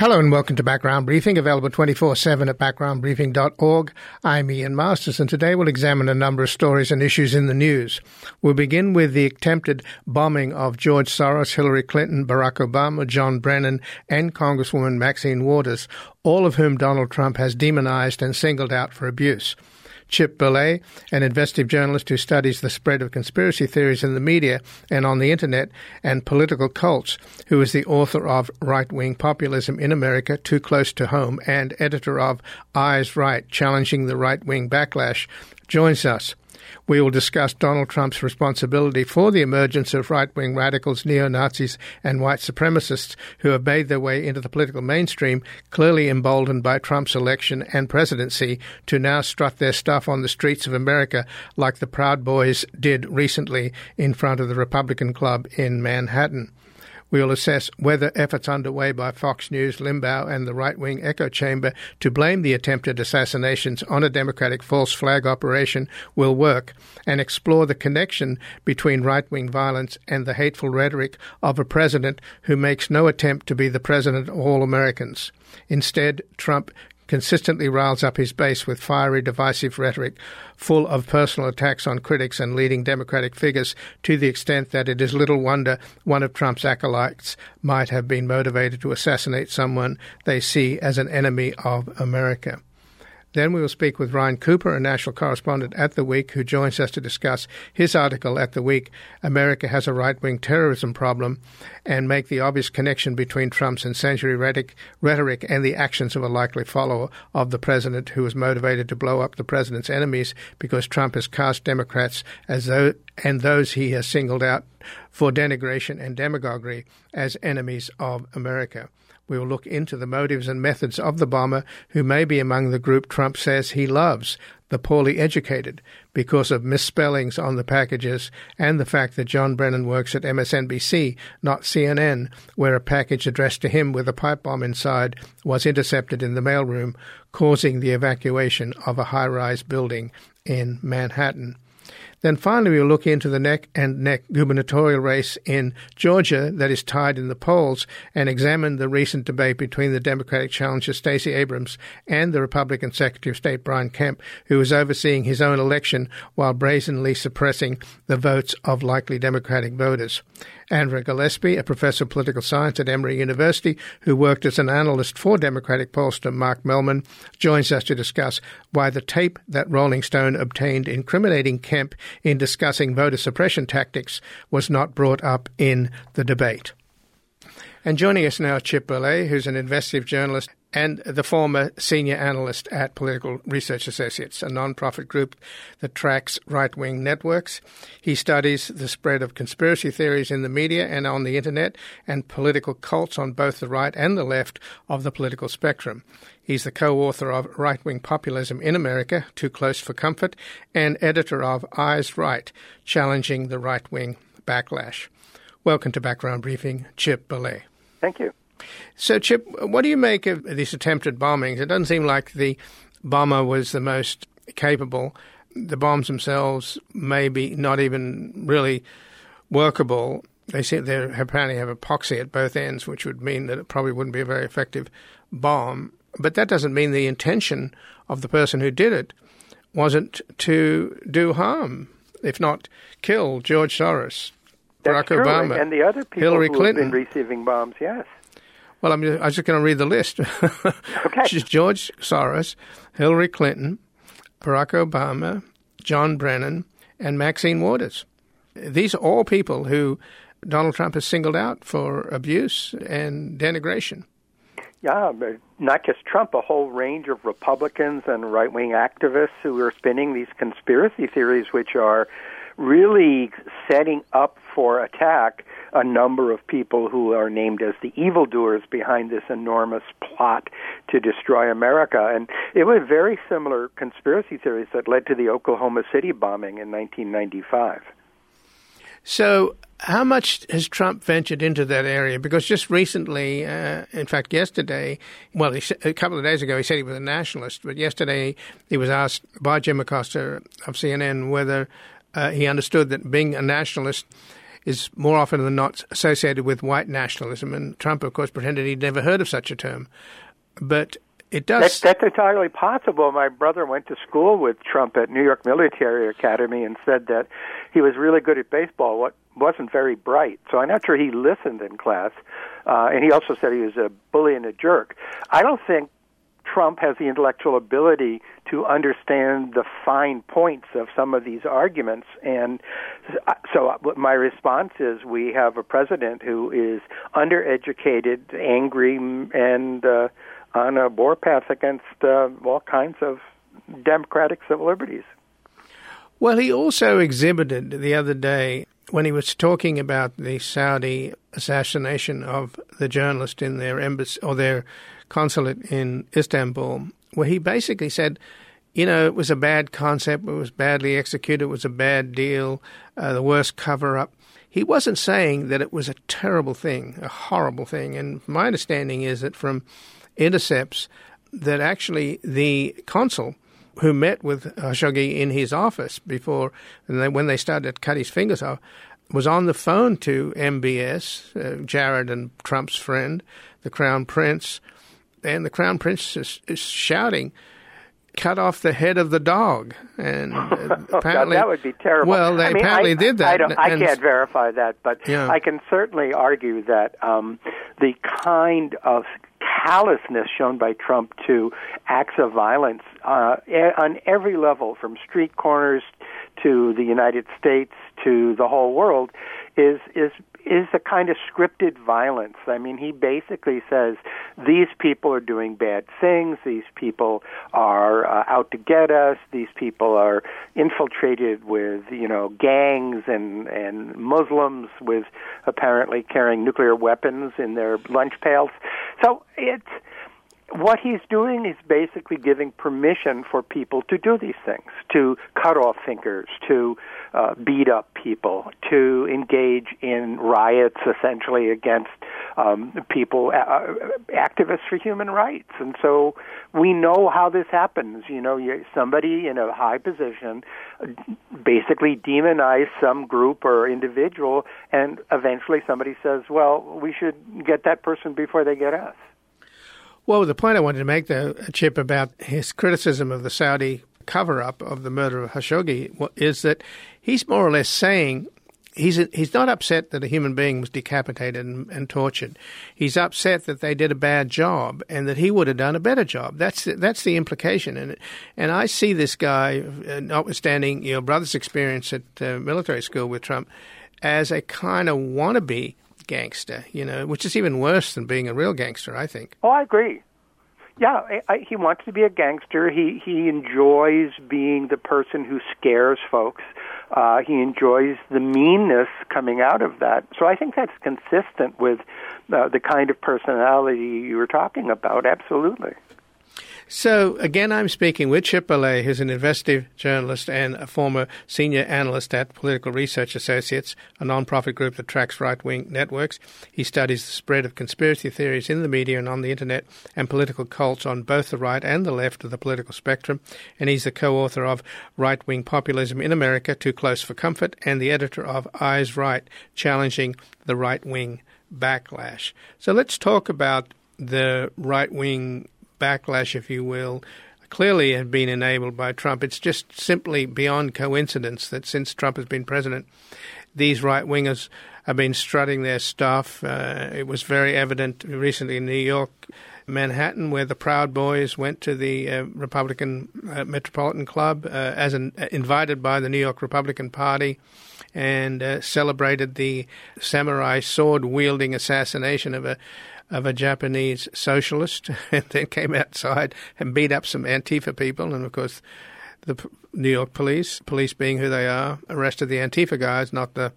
Hello and welcome to Background Briefing, available 24/7 at backgroundbriefing.org. I'm Ian Masters, and today we'll examine a number of stories and issues in the news. We'll begin with the attempted bombing of George Soros, Hillary Clinton, Barack Obama, John Brennan, and Congresswoman Maxine Waters, all of whom Donald Trump has demonized and singled out for abuse. Chip Berlet, an investigative journalist who studies the spread of conspiracy theories in the media and on the internet and political cults, who is the author of Right-Wing Populism in America, Too Close to Home, and editor of Eyes Right, Challenging the Right-Wing Backlash, joins us. We will discuss Donald Trump's responsibility for the emergence of right-wing radicals, neo-Nazis, and white supremacists who have made their way into the political mainstream, clearly emboldened by Trump's election and presidency, to now strut their stuff on the streets of America like the Proud Boys did recently in front of the Republican Club in Manhattan. We will assess whether efforts underway by Fox News, Limbaugh, and the right-wing echo chamber to blame the attempted assassinations on a Democratic false flag operation will work, and explore the connection between right-wing violence and the hateful rhetoric of a president who makes no attempt to be the president of all Americans. Instead, Trump consistently riles up his base with fiery, divisive rhetoric full of personal attacks on critics and leading Democratic figures, to the extent that it is little wonder one of Trump's acolytes might have been motivated to assassinate someone they see as an enemy of America. Then we will speak with Ryan Cooper, a national correspondent at The Week, who joins us to discuss his article at The Week, America Has a Right-Wing Terrorism Problem, and make the obvious connection between Trump's incendiary rhetoric and the actions of a likely follower of the president who was motivated to blow up the president's enemies because Trump has cast Democrats and those he has singled out for denigration and demagoguery as enemies of America. We will look into the motives and methods of the bomber, who may be among the group Trump says he loves, the poorly educated, because of misspellings on the packages and the fact that John Brennan works at MSNBC, not CNN, where a package addressed to him with a pipe bomb inside was intercepted in the mailroom, causing the evacuation of a high-rise building in Manhattan. Then finally, we'll look into the neck-and-neck gubernatorial race in Georgia that is tied in the polls, and examine the recent debate between the Democratic challenger Stacey Abrams and the Republican Secretary of State Brian Kemp, who is overseeing his own election while brazenly suppressing the votes of likely Democratic voters. Andrea Gillespie, a professor of political science at Emory University, who worked as an analyst for Democratic pollster Mark Mellman, joins us to discuss why the tape that Rolling Stone obtained incriminating Kemp in discussing voter suppression tactics was not brought up in the debate. And joining us now, Chip Berlet, who's an investigative journalist and the former senior analyst at Political Research Associates, a non-profit group that tracks right-wing networks. He studies the spread of conspiracy theories in the media and on the internet, and political cults on both the right and the left of the political spectrum. He's the co-author of Right-Wing Populism in America, Too Close for Comfort, and editor of Eyes Right, Challenging the Right-Wing Backlash. Welcome to Background Briefing, Chip Berlet. Thank you. So, Chip, what do you make of these attempted bombings? It doesn't seem like the bomber was the most capable. The bombs themselves may be not even really workable. They apparently have epoxy at both ends, which would mean that it probably wouldn't be a very effective bomb. But that doesn't mean the intention of the person who did it wasn't to do harm, if not kill George Soros, Barack Obama, and the other people Hillary who Clinton. have been receiving bombs, yes. Well, I'm just going to read the list. Okay. George Soros, Hillary Clinton, Barack Obama, John Brennan, and Maxine Waters. These are all people who Donald Trump has singled out for abuse and denigration. Yeah, but not just Trump, a whole range of Republicans and right-wing activists who are spinning these conspiracy theories, which are really setting up for attack a number of people who are named as the evildoers behind this enormous plot to destroy America. And it was very similar conspiracy theories that led to the Oklahoma City bombing in 1995. So how much has Trump ventured into that area? Because just recently, in fact, yesterday, well, a couple of days ago, he said he was a nationalist, but yesterday he was asked by Jim Acosta of CNN whether he understood that being a nationalist is more often than not associated with white nationalism. And Trump, of course, pretended he'd never heard of such a term. But it does... That's entirely possible. My brother went to school with Trump at New York Military Academy and said that he was really good at baseball, wasn't very bright. So I'm not sure he listened in class. And he also said he was a bully and a jerk. I don't think Trump has the intellectual ability to understand the fine points of some of these arguments. And so my response is we have a president who is undereducated, angry, and on a warpath against all kinds of democratic civil liberties. Well, he also exhibited the other day when he was talking about the Saudi assassination of the journalist in their embassy or their consulate in Istanbul, where he basically said, you know, it was a bad concept, it was badly executed, it was a bad deal, the worst cover-up. He wasn't saying that it was a terrible thing, a horrible thing. And my understanding is that from intercepts that actually the consul who met with Khashoggi in his office before, and when they started to cut his fingers off, was on the phone to MBS, Jared and Trump's friend, the Crown Prince, and the Crown Prince is shouting, "Cut off the head of the dog!" And apparently that would be terrible. Well, they apparently did that. I can't verify that, but yeah. I can certainly argue that the kind of callousness shown by Trump to acts of violence on every level, from street corners to the United States to the whole world, is a kind of scripted violence. I mean, he basically says these people are doing bad things, these people are out to get us, these people are infiltrated with, gangs and Muslims with apparently carrying nuclear weapons in their lunch pails. So what he's doing is basically giving permission for people to do these things, to cut off fingers, to beat up people, to engage in riots essentially against people, activists for human rights. And so we know how this happens. Somebody in a high position basically demonize some group or individual, and eventually somebody says, well, we should get that person before they get us. Well, the point I wanted to make, though, Chip, about his criticism of the Saudi cover-up of the murder of Khashoggi is that he's more or less saying he's not upset that a human being was decapitated and tortured. He's upset that they did a bad job and that he would have done a better job. That's the implication. And I see this guy, notwithstanding your brother's experience at military school with Trump, as a kind of wannabe gangster, which is even worse than being a real gangster, I think. Oh, I agree. Yeah, he wants to be a gangster. He enjoys being the person who scares folks. He enjoys the meanness coming out of that. So I think that's consistent with the kind of personality you were talking about. Absolutely. So, again, I'm speaking with Chip Berlet, who's an investigative journalist and a former senior analyst at Political Research Associates, a nonprofit group that tracks right-wing networks. He studies the spread of conspiracy theories in the media and on the internet and political cults on both the right and the left of the political spectrum. And he's the co-author of Right-Wing Populism in America, Too Close for Comfort, and the editor of Eyes Right, Challenging the Right-Wing Backlash. So let's talk about the right-wing backlash, if you will, clearly have been enabled by Trump. It's just simply beyond coincidence that since Trump has been president, these right-wingers have been strutting their stuff. It was very evident recently in New York, Manhattan, where the Proud Boys went to the Republican Metropolitan Club invited by the New York Republican Party and celebrated the samurai sword-wielding assassination of a Japanese socialist, and then came outside and beat up some Antifa people. And, of course, the New York police being who they are, arrested the Antifa guys, not the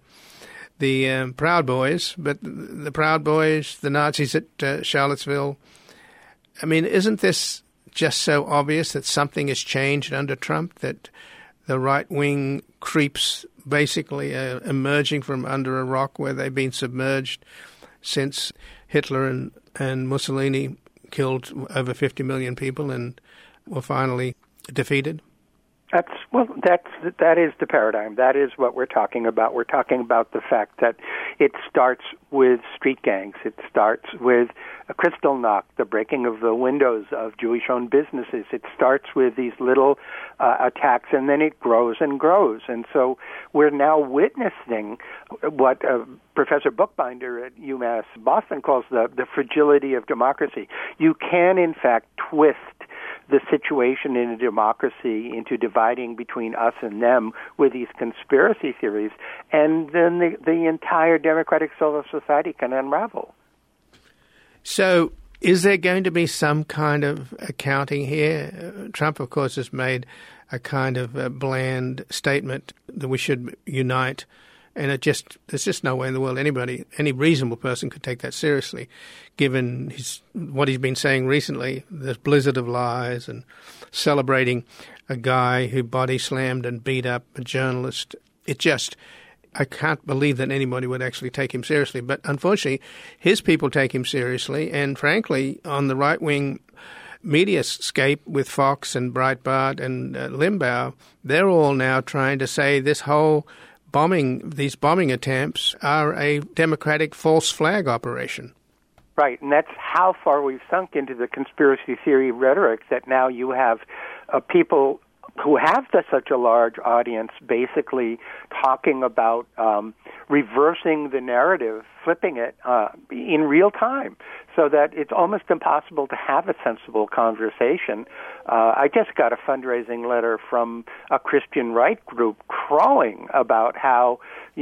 Proud Boys. But the Proud Boys, the Nazis at Charlottesville. I mean, isn't this just so obvious that something has changed under Trump, that the right-wing creeps basically emerging from under a rock where they've been submerged since Hitler and Mussolini killed over 50 million people and were finally defeated? That is the paradigm. That is what we're talking about. We're talking about the fact that it starts with street gangs. It starts with a Kristallnacht, the breaking of the windows of Jewish-owned businesses. It starts with these little attacks, and then it grows and grows. And so we're now witnessing what Professor Bookbinder at UMass Boston calls the fragility of democracy. You can, in fact, twist the situation in a democracy into dividing between us and them with these conspiracy theories, and then the entire democratic civil society can unravel. So is there going to be some kind of accounting here? Trump, of course, has made a kind of a bland statement that we should unite, and there's just no way in the world any reasonable person could take that seriously, given what he's been saying recently, this blizzard of lies and celebrating a guy who body slammed and beat up a journalist. I can't believe that anybody would actually take him seriously. But unfortunately, his people take him seriously, and frankly, on the right-wing mediascape with Fox and Breitbart and Limbaugh, they're all now trying to say these bombing attempts are a democratic false flag operation. Right, and that's how far we've sunk into the conspiracy theory rhetoric that now you have people who have such a large audience basically talking about reversing the narrative, flipping it in real time, so that it's almost impossible to have a sensible conversation. I just got a fundraising letter from a Christian right group crowing about how,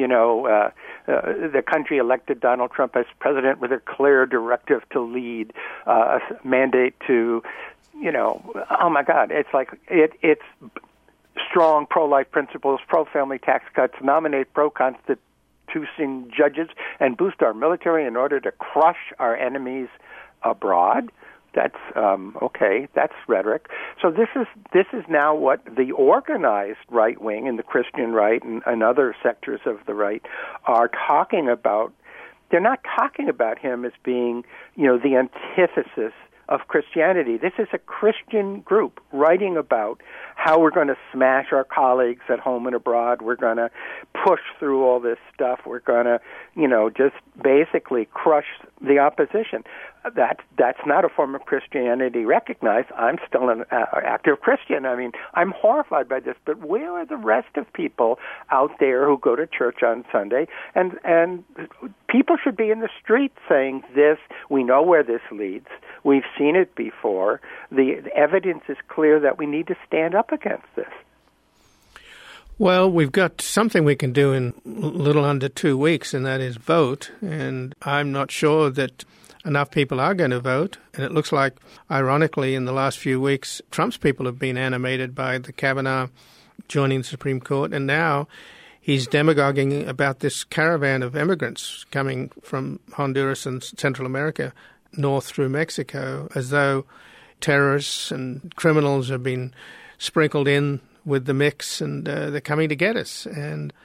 the country elected Donald Trump as president with a clear directive to lead, a mandate to, oh my God, it's like it's strong pro-life principles, pro-family tax cuts, nominate pro-constitution judges, and boost our military in order to crush our enemies abroad. That's okay. That's rhetoric. So this is now what the organized right wing and the Christian right and other sectors of the right are talking about. They're not talking about him as being, the antithesis of Christianity. This is a Christian group writing about how we're going to smash our colleagues at home and abroad. We're going to push through all this stuff. We're going to, just basically crush the opposition. That's not a form of Christianity recognized. I'm still an active Christian. I mean, I'm horrified by this, but where are the rest of people out there who go to church on Sunday? And people should be in the street saying this. We know where this leads. We've seen it before. The evidence is clear that we need to stand up against this. Well, we've got something we can do in little under 2 weeks, and that is vote. And I'm not sure that enough people are going to vote. And it looks like, ironically, in the last few weeks, Trump's people have been animated by the Kavanaugh joining the Supreme Court. And now he's demagoguing about this caravan of immigrants coming from Honduras and Central America north through Mexico, as though terrorists and criminals have been sprinkled in with the mix, and they're coming to get us. And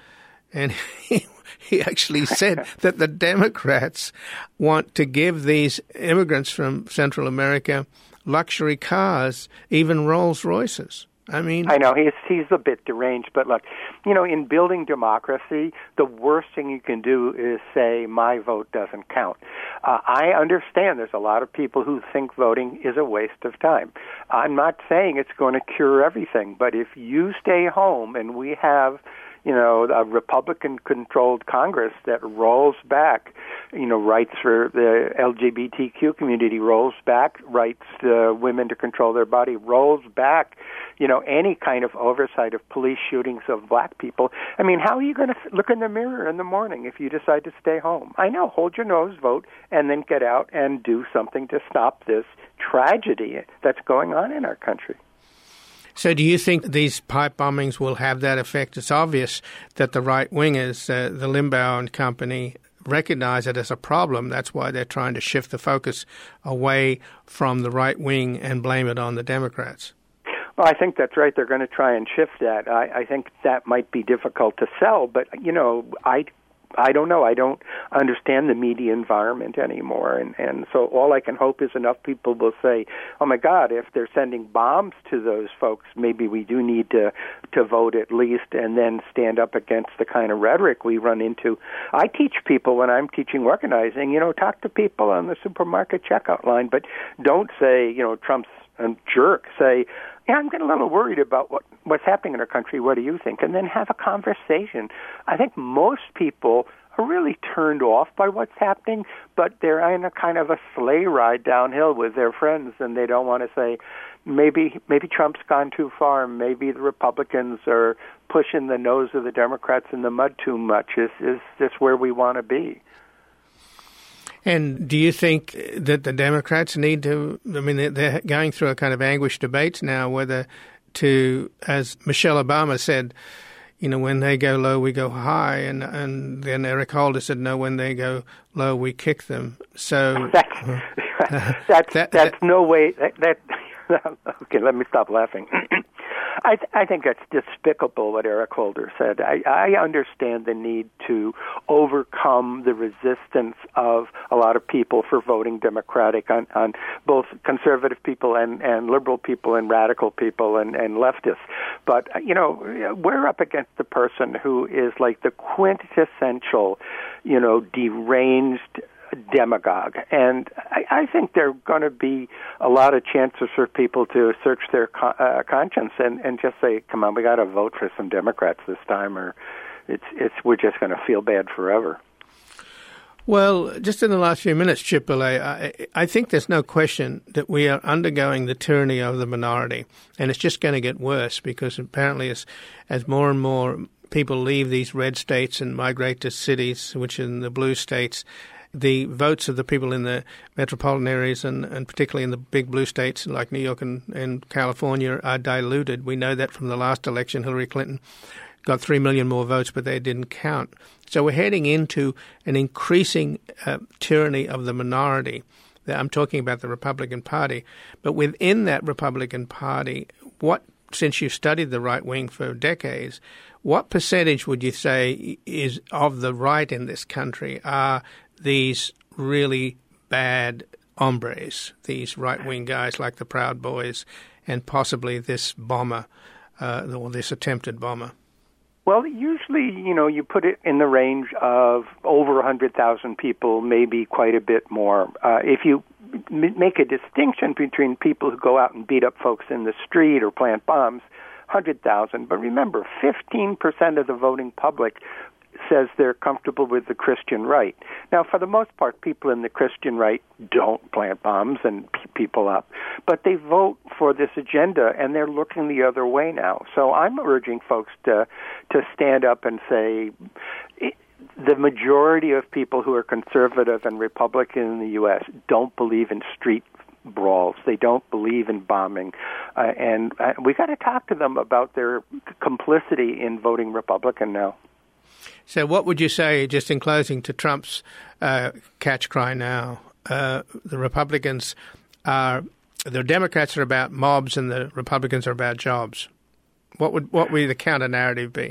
he actually said that the Democrats want to give these immigrants from Central America luxury cars, even Rolls Royces. I know he's a bit deranged, but look, in building democracy, the worst thing you can do is say my vote doesn't count. I understand there's a lot of people who think voting is a waste of time. I'm not saying it's going to cure everything, but if you stay home and we have a Republican-controlled Congress that rolls back, rights for the LGBTQ community, rolls back rights to women to control their body, rolls back, any kind of oversight of police shootings of black people. I mean, how are you going to look in the mirror in the morning if you decide to stay home? I know, hold your nose, vote, and then get out and do something to stop this tragedy that's going on in our country. So do you think these pipe bombings will have that effect? It's obvious that the right-wingers, the Limbaugh and company, recognize it as a problem. That's why they're trying to shift the focus away from the right wing and blame it on the Democrats. Well, I think that's right. They're going to try and shift that. I think that might be difficult to sell, but, I I don't know. I don't understand the media environment anymore. And so all I can hope is enough people will say, oh, my God, if they're sending bombs to those folks, maybe we do need to vote at least, and then stand up against the kind of rhetoric we run into. I teach people when I'm teaching organizing, talk to people on the supermarket checkout line, but don't say, Trump's a jerk. Say, I'm getting a little worried about what's happening in our country. What do you think? And then have a conversation. I think most people are really turned off by what's happening, but they're in a kind of a sleigh ride downhill with their friends, and they don't want to say, maybe Trump's gone too far. Maybe the Republicans are pushing the nose of the Democrats in the mud too much. Is this where we want to be? And do you think that the Democrats need to, they're going through a kind of anguished debate now whether to, as Michelle Obama said, when they go low, we go high. And then Eric Holder said, no, when they go low, we kick them. So that's no way. Okay, let me stop laughing. I think that's despicable what Eric Holder said. I understand the need to overcome the resistance of a lot of people for voting Democratic on both conservative people and liberal people and radical people and leftists. But, we're up against the person who is like the quintessential, deranged demagogue. And I think there are going to be a lot of chances for people to search their conscience and just say, come on, we got to vote for some Democrats this time, or we're just going to feel bad forever. Well, just in the last few minutes, Chip Boulay, I think there's no question that we are undergoing the tyranny of the minority, and it's just going to get worse because apparently as more and more people leave these red states and migrate to cities, which are in the blue states, the votes of the people in the metropolitan areas and particularly in the big blue states like New York and California are diluted. We know that from the last election. Hillary Clinton got 3 million more votes, but they didn't count. So we're heading into an increasing tyranny of the minority. I'm talking about the Republican Party. But within that Republican Party, since you've studied the right wing for decades, what percentage would you say is of the right in this country are these really bad hombres, these right-wing guys like the Proud Boys and possibly this bomber, or this attempted bomber? Well, usually, you put it in the range of over 100,000 people, maybe quite a bit more. If you make a distinction between people who go out and beat up folks in the street or plant bombs, 100,000. But remember, 15% of the voting public says they're comfortable with the Christian right. Now, for the most part, people in the Christian right don't plant bombs and people up, but they vote for this agenda, and they're looking the other way now. So I'm urging folks to stand up and say the majority of people who are conservative and Republican in the U.S. don't believe in street brawls. They don't believe in bombing. And we got to talk to them about their complicity in voting Republican now. So what would you say, just in closing, to Trump's catch cry now? The Republicans the Democrats are about mobs and the Republicans are about jobs. What would the counter-narrative be?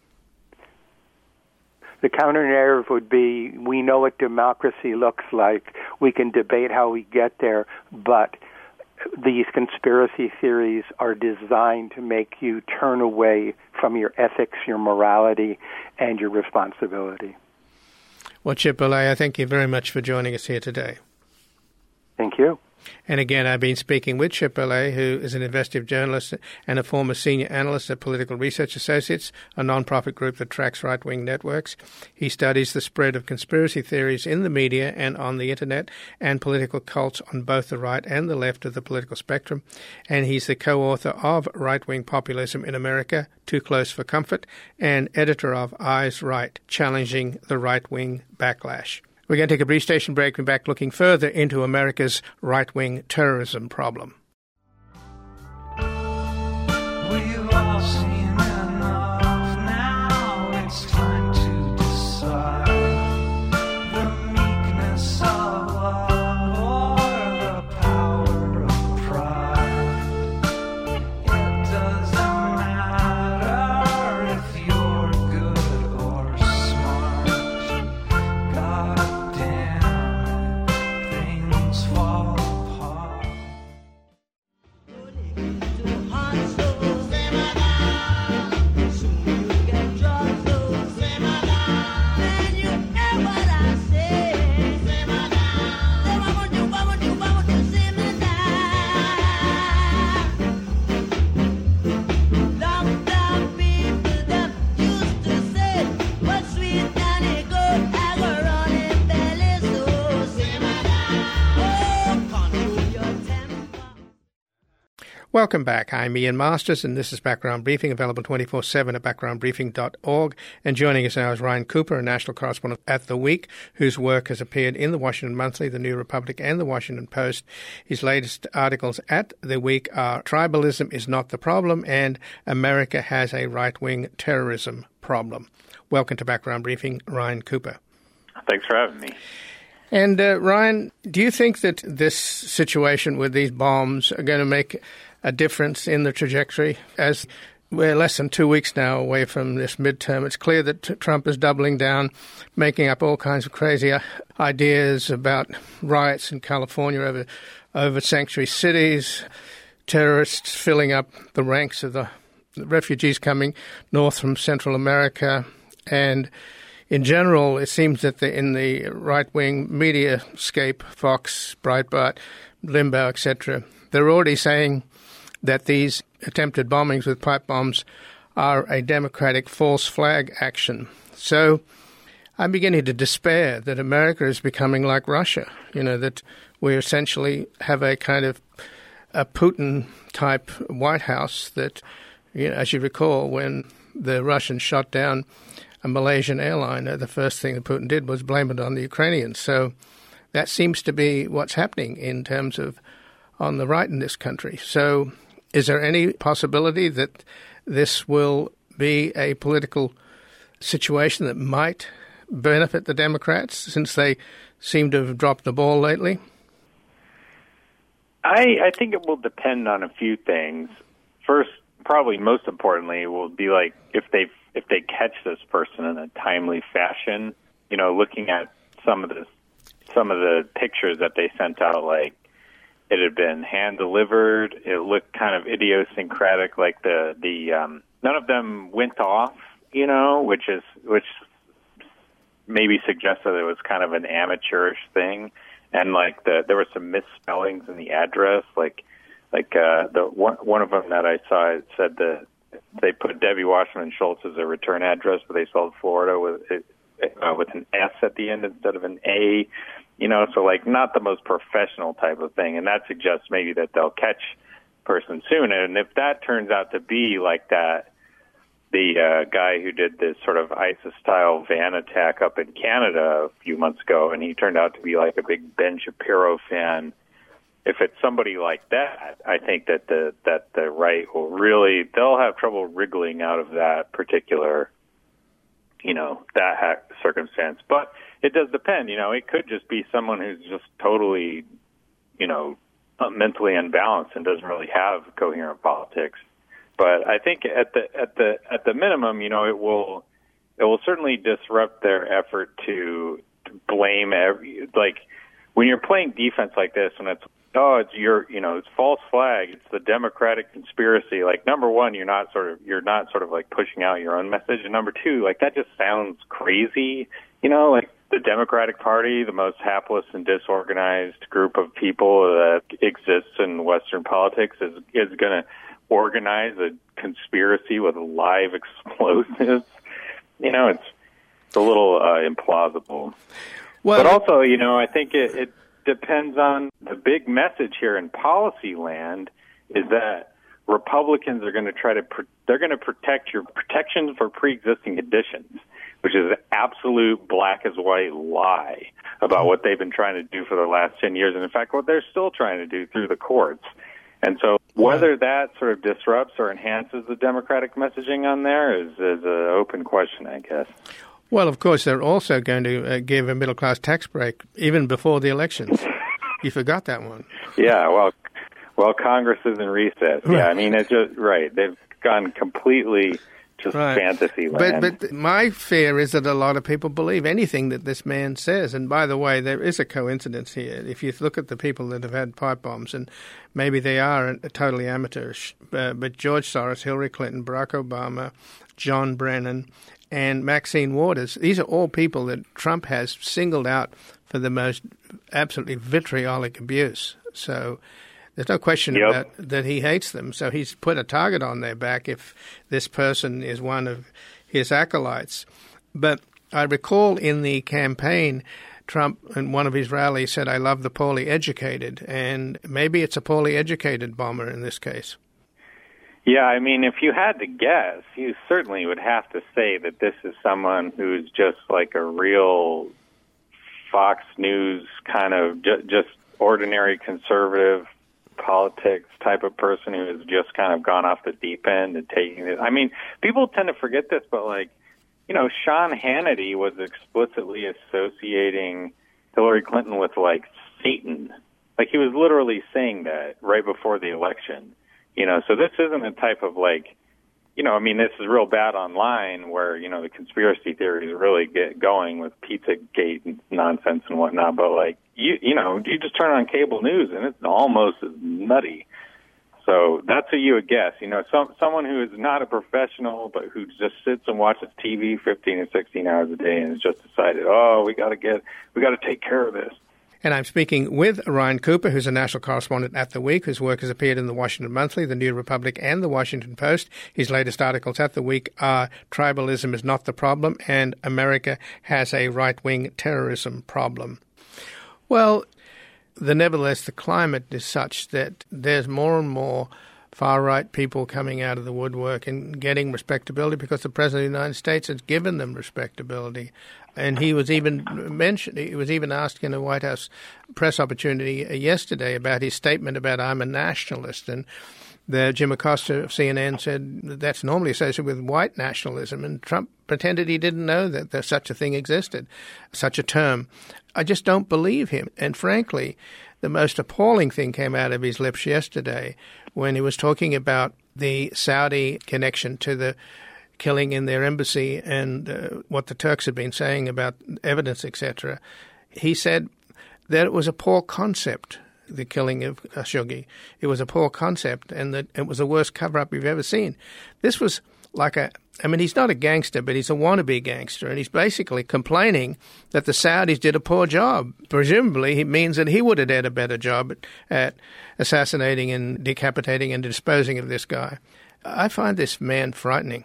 The counter-narrative would be, we know what democracy looks like. We can debate how we get there, but these conspiracy theories are designed to make you turn away from your ethics, your morality, and your responsibility. Well, Chip Boulay, I thank you very much for joining us here today. Thank you. And again, I've been speaking with Chip Boulay, who is an investigative journalist and a former senior analyst at Political Research Associates, a non-profit group that tracks right-wing networks. He studies the spread of conspiracy theories in the media and on the internet and political cults on both the right and the left of the political spectrum. And he's the co-author of Right-Wing Populism in America, Too Close for Comfort, and editor of Eyes Right, Challenging the Right-Wing Backlash. We're going to take a brief station break and back looking further into America's right-wing terrorism problem. We've all seen enough now. It's time to decide the meekness of love or the power of pride. It doesn't matter if you're good or smart. Welcome back. I'm Ian Masters, and this is Background Briefing, available 24/7 at backgroundbriefing.org. And joining us now is Ryan Cooper, a national correspondent at The Week, whose work has appeared in The Washington Monthly, The New Republic, and The Washington Post. His latest articles at The Week are Tribalism is Not the Problem and America Has a Right-Wing Terrorism Problem. Welcome to Background Briefing, Ryan Cooper. Thanks for having me. And Ryan, do you think that this situation with these bombs are going to make a difference in the trajectory? As we're less than 2 weeks now away from this midterm, it's clear that Trump is doubling down, making up all kinds of crazy ideas about riots in California over sanctuary cities, terrorists filling up the ranks of the refugees coming north from Central America, and in general, it seems that in the right-wing mediascape, Fox, Breitbart, Limbaugh, etc., they're already saying that these attempted bombings with pipe bombs are a democratic false flag action. So I'm beginning to despair that America is becoming like Russia, that we essentially have a kind of a Putin-type White House that, as you recall, when the Russians shot down a Malaysian airliner, the first thing that Putin did was blame it on the Ukrainians. So that seems to be what's happening in terms of on the right in this country. So is there any possibility that this will be a political situation that might benefit the Democrats since they seem to have dropped the ball lately? I think it will depend on a few things. First, probably most importantly, will be like if they catch this person in a timely fashion. Looking at some of the pictures that they sent out, like it had been hand delivered. It looked kind of idiosyncratic, like the none of them went off, which maybe suggests that it was kind of an amateurish thing, and like there were some misspellings in the address, like the one of them that I saw, it said they put Debbie Wasserman Schultz as a return address, but they spelled Florida with an S at the end instead of an A, so like not the most professional type of thing, and that suggests maybe that they'll catch person soon. And if that turns out to be like that, the guy who did this sort of ISIS-style van attack up in Canada a few months ago, and he turned out to be like a big Ben Shapiro fan. If it's somebody like that, I think that the right will really, they'll have trouble wriggling out of that particular, that circumstance. But it does depend. It could just be someone who's just totally, mentally unbalanced and doesn't really have coherent politics. But I think at the minimum, it will certainly disrupt their effort to blame when you're playing defense like this, when it's it's false flag, it's the Democratic conspiracy. Like, number one, you're not sort of like pushing out your own message, and number two, like that just sounds crazy. Like the Democratic Party, the most hapless and disorganized group of people that exists in Western politics, is going to organize a conspiracy with live explosives. It's a little implausible. Well, but also, I think it depends on the big message here in policy land is that Republicans are going to they're going to protect your protections for pre-existing conditions, which is an absolute black as white lie about what they've been trying to do for the last 10 years. And in fact, what they're still trying to do through the courts. And so whether that sort of disrupts or enhances the Democratic messaging on there is an open question, I guess. Well, of course, they're also going to give a middle-class tax break even before the elections. You forgot that one. Yeah, well, Congress is in recess. Right. Yeah, I mean, it's just right. They've gone completely just fantasy land. But my fear is that a lot of people believe anything that this man says. And by the way, there is a coincidence here. If you look at the people that have had pipe bombs, and maybe they are totally amateurish, but George Soros, Hillary Clinton, Barack Obama, John Brennan, and Maxine Waters, these are all people that Trump has singled out for the most absolutely vitriolic abuse. So there's no question about that he hates them. So he's put a target on their back if this person is one of his acolytes. But I recall in the campaign, Trump in one of his rallies said, "I love the poorly educated." And maybe it's a poorly educated bomber in this case. Yeah, I mean, if you had to guess, you certainly would have to say that this is someone who's just like a real Fox News kind of just ordinary conservative politics type of person who has just kind of gone off the deep end and taking it. I mean, people tend to forget this, but like, you know, Sean Hannity was explicitly associating Hillary Clinton with like Satan. Like he was literally saying that right before the election. You know, so this isn't a type of like, you know, I mean, this is real bad online where, you know, the conspiracy theories really get going with Pizzagate and nonsense and whatnot. But like, you know, you just turn on cable news and it's almost as nutty. So that's who you would guess. You know, someone who is not a professional, but who just sits and watches TV 15 or 16 hours a day and has just decided, oh, we got to take care of this. And I'm speaking with Ryan Cooper, who's a national correspondent at The Week, whose work has appeared in the Washington Monthly, the New Republic, and the Washington Post. His latest articles at The Week are Tribalism is Not the Problem and America Has a Right-Wing Terrorism Problem. Well, nevertheless, the climate is such that there's more and more far-right people coming out of the woodwork and getting respectability because the President of the United States has given them respectability. And he was even asked in a White House press opportunity yesterday about his statement about I'm a nationalist. And Jim Acosta of CNN said that's normally associated with white nationalism. And Trump pretended he didn't know that there's such a thing existed, such a term. I just don't believe him. And frankly, the most appalling thing came out of his lips yesterday when he was talking about the Saudi connection to the killing in their embassy and what the Turks had been saying about evidence, etc. He said that it was a poor concept, the killing of Khashoggi. It was a poor concept and that it was the worst cover-up we've ever seen. This was like he's not a gangster, but he's a wannabe gangster, and he's basically complaining that the Saudis did a poor job. Presumably, it means that he would have done a better job at assassinating and decapitating and disposing of this guy. I find this man frightening.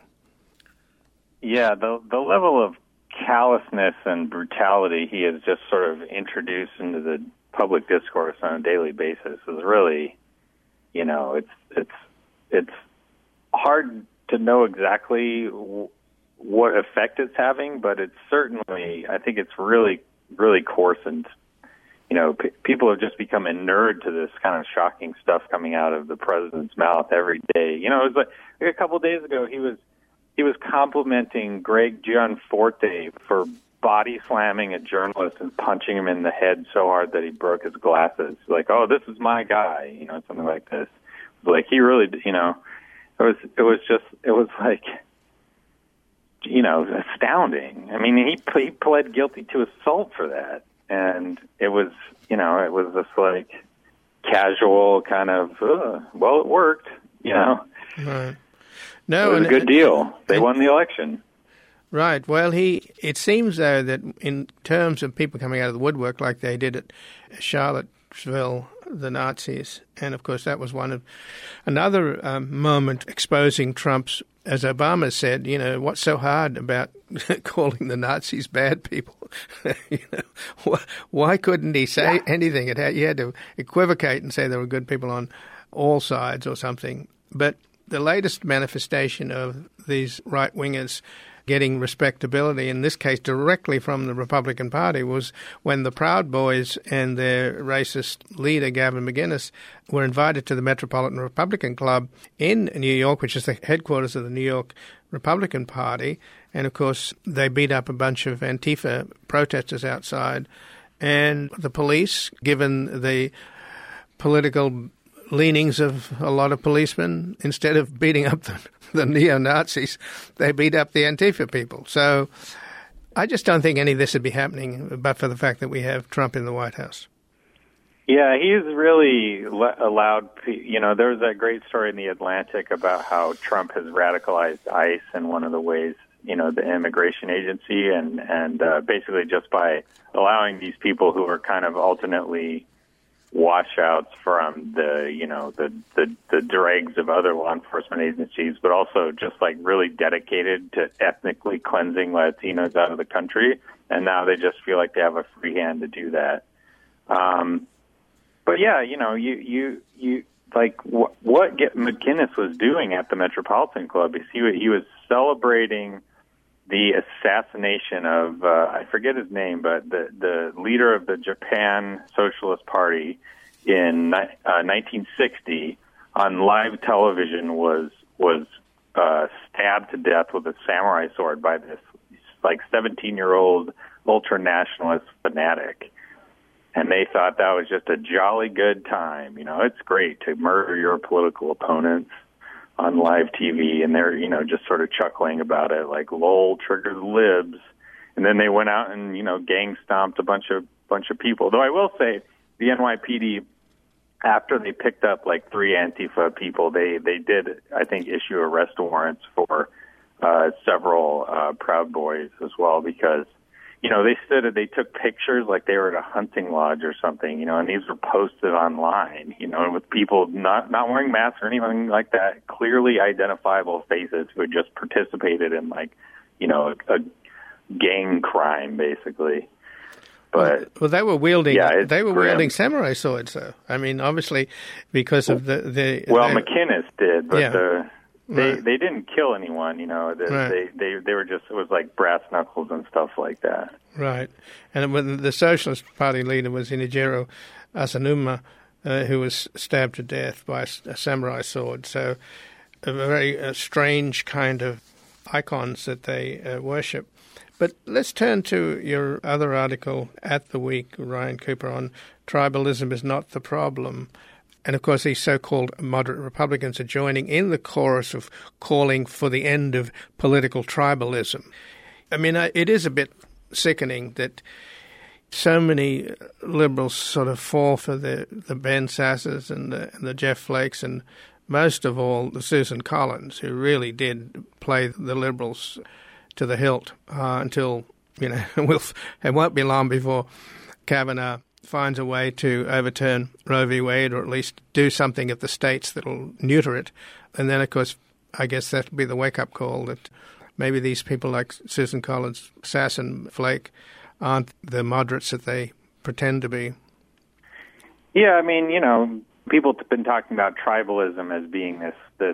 Yeah, the level of callousness and brutality he has just sort of introduced into the public discourse on a daily basis is really, you know, it's hard to know exactly what effect it's having, but it's certainly, I think it's really, really coarsened. You know, people have just become inured to this kind of shocking stuff coming out of the president's mouth every day. You know, it was like a couple of days ago, he was complimenting Greg Gianforte for body slamming a journalist and punching him in the head so hard that he broke his glasses. Like, oh, this is my guy, you know, something like this. Like, he really, you know, it was like, you know, astounding. I mean, he pled guilty to assault for that. And it was, you know, it was this like casual kind of, well, it worked, you know. Right. No, it was a good deal. They won the election. Right. Well, it seems, though, that in terms of people coming out of the woodwork like they did at Charlottesville, the Nazis, and, of course, that was another moment exposing Trump's, as Obama said, you know, what's so hard about calling the Nazis bad people? You know, why couldn't he say anything? You had to equivocate and say there were good people on all sides or something. But the latest manifestation of these right-wingers getting respectability, in this case directly from the Republican Party, was when the Proud Boys and their racist leader, Gavin McInnes, were invited to the Metropolitan Republican Club in New York, which is the headquarters of the New York Republican Party. And, of course, they beat up a bunch of Antifa protesters outside. And the police, given the political leanings of a lot of policemen, instead of beating up the neo-Nazis, they beat up the Antifa people. So I just don't think any of this would be happening but for the fact that we have Trump in the White House. Yeah, he's really allowed, you know, there was that great story in The Atlantic about how Trump has radicalized ICE in one of the ways, you know, the immigration agency, and basically just by allowing these people who are kind of alternately washouts from the, you know, the dregs of other law enforcement agencies, but also just like really dedicated to ethnically cleansing Latinos out of the country. And now they just feel like they have a free hand to do that. But yeah, you know, McInnes was doing at the Metropolitan Club is he was celebrating the assassination of I forget his name, but the leader of the Japan Socialist Party in 1960 on live television was stabbed to death with a samurai sword by this 17-year-old ultra-nationalist fanatic. And they thought that was just a jolly good time. It's great to murder your political opponents on live TV, and they're, just sort of chuckling about it, like, lol, trigger the libs. And then they went out and, gang stomped a bunch of people. Though I will say, the NYPD, after they picked up 3 Antifa people, they did, I think, issue arrest warrants for several Proud Boys as well, because they took pictures like they were at a hunting lodge or something, and these were posted online, with people not wearing masks or anything like that, clearly identifiable faces who had just participated in a gang crime, basically. But well, they were wielding grim. wielding samurai swords, though. I mean, obviously, because of the McInnes did, but yeah. They didn't kill anyone, Right. They were just, it was like brass knuckles and stuff like that. Right. And when the Socialist Party leader was Inijiro Asanuma, who was stabbed to death by a samurai sword. So a very strange kind of icons that they worship. But let's turn to your other article at The Week, Ryan Cooper, on tribalism is not the problem. And, of course, these so-called moderate Republicans are joining in the chorus of calling for the end of political tribalism. I mean, it is a bit sickening that so many Liberals sort of fall for the Ben Sassers and the Jeff Flakes and most of all the Susan Collins, who really did play the Liberals to the hilt until, it won't be long before Kavanaugh finds a way to overturn Roe v. Wade, or at least do something at the states that'll neuter it. And then, of course, I guess that'll be the wake-up call that maybe these people like Susan Collins, Sass and Flake aren't the moderates that they pretend to be. Yeah, I mean, people have been talking about tribalism as being this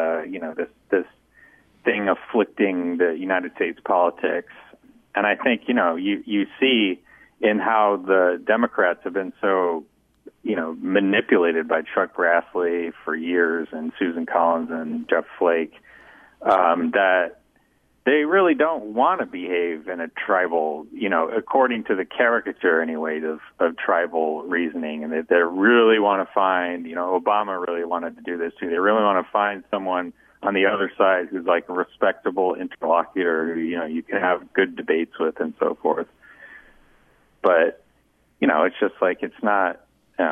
thing afflicting the United States politics. And I think, you see in how the Democrats have been so, manipulated by Chuck Grassley for years and Susan Collins and Jeff Flake, that they really don't want to behave in a tribal, according to the caricature anyway of tribal reasoning, and that they really want to find, Obama really wanted to do this too. They really want to find someone on the other side who's like a respectable interlocutor who, you can have good debates with and so forth. But, it's just like it's not,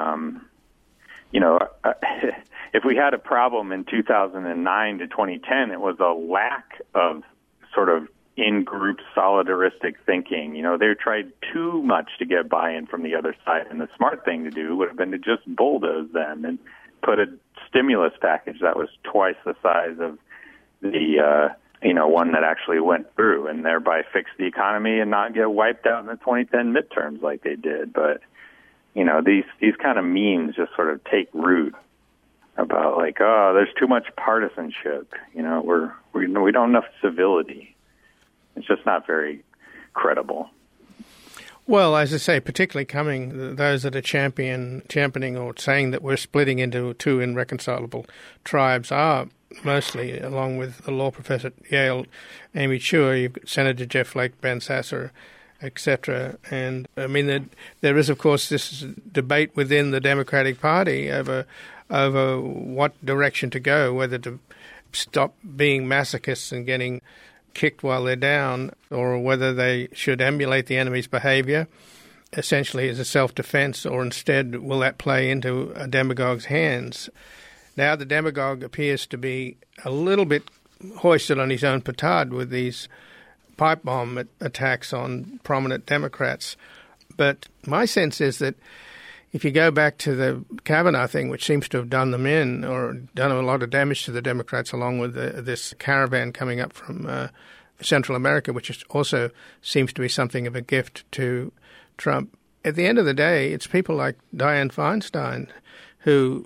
if we had a problem in 2009 to 2010, it was a lack of sort of in-group solidaristic thinking. They tried too much to get buy-in from the other side, and the smart thing to do would have been to just bulldoze them and put a stimulus package that was twice the size of the one that actually went through, and thereby fix the economy and not get wiped out in the 2010 midterms like they did. But, these kind of memes just sort of take root about there's too much partisanship. We don't have enough civility. It's just not very credible. Well, as I say, particularly those that are championing or saying that we're splitting into two irreconcilable tribes are mostly, along with the law professor at Yale, Amy Chua, you've got Senator Jeff Flake, Ben Sasser, etc. And, I mean, there is, of course, this debate within the Democratic Party over what direction to go, whether to stop being masochists and getting kicked while they're down, or whether they should emulate the enemy's behavior, essentially as a self-defense, or instead will that play into a demagogue's hands. Now the demagogue appears to be a little bit hoisted on his own petard with these pipe bomb attacks on prominent Democrats. But my sense is that if you go back to the Kavanaugh thing, which seems to have done them in or done a lot of damage to the Democrats, along with this caravan coming up from Central America, which also seems to be something of a gift to Trump. At the end of the day, it's people like Dianne Feinstein who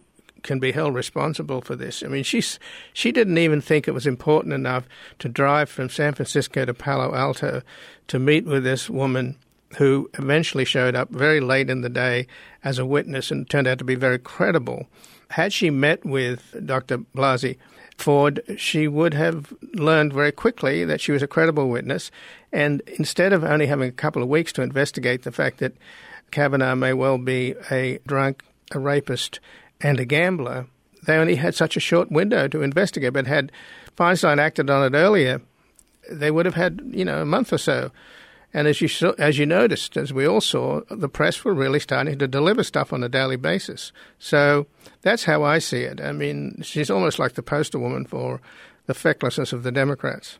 can be held responsible for this. I mean, she didn't even think it was important enough to drive from San Francisco to Palo Alto to meet with this woman who eventually showed up very late in the day as a witness and turned out to be very credible. Had she met with Dr. Blasey Ford, she would have learned very quickly that she was a credible witness. And instead of only having a couple of weeks to investigate the fact that Kavanaugh may well be a drunk, a rapist, and a gambler, they only had such a short window to investigate. But had Feinstein acted on it earlier, they would have had, a month or so. And as you noticed, as we all saw, the press were really starting to deliver stuff on a daily basis. So that's how I see it. I mean, she's almost like the poster woman for the fecklessness of the Democrats.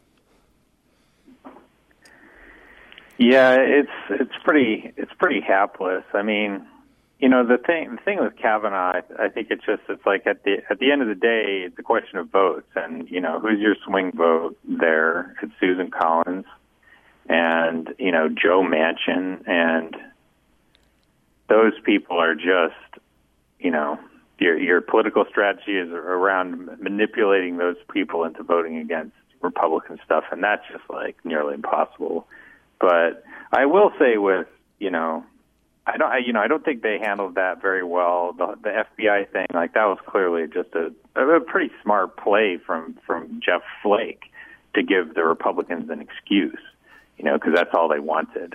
Yeah, it's pretty hapless. I mean, the thing with Kavanaugh, I think it's like at the end of the day, it's a question of votes, and who's your swing vote there? It's Susan Collins and Joe Manchin, and those people are just your political strategy is around manipulating those people into voting against Republican stuff, and that's just like nearly impossible. But I will say I don't think they handled that very well. The FBI thing, like that was clearly just a pretty smart play from Jeff Flake to give the Republicans an excuse, because that's all they wanted.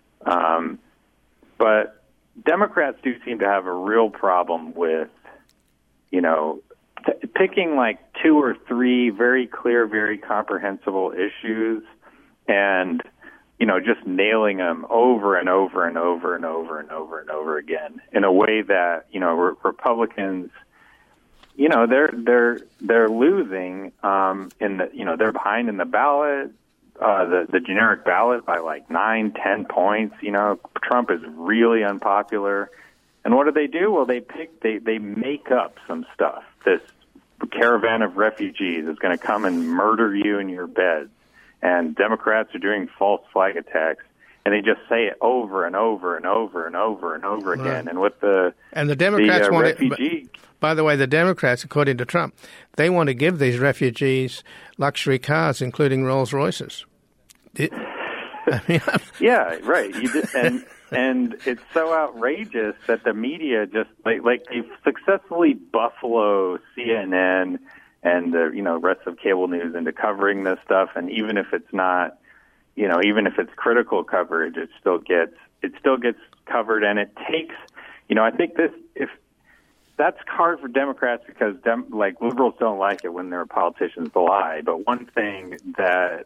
But Democrats do seem to have a real problem with, picking like two or three very clear, very comprehensible issues and just nailing them over and over and over and over and over and over again in a way that, Republicans, they're losing in the, they're behind in the ballot, the generic ballot by like 9-10 points. Trump is really unpopular. And what do? Well, they make up some stuff. This caravan of refugees is going to come and murder you in your beds. And Democrats are doing false flag attacks, and they just say it over and over and over and over and over again. And with the Democrats want refugee. By the way, the Democrats, according to Trump, they want to give these refugees luxury cars, including Rolls Royces. Yeah, right. And it's so outrageous that the media just like they've successfully buffalo CNN and the rest of cable news into covering this stuff. And even if it's not, even if it's critical coverage, it still gets covered. And it takes, I think if that's hard for Democrats because liberals don't like it when their politicians lie. But one thing that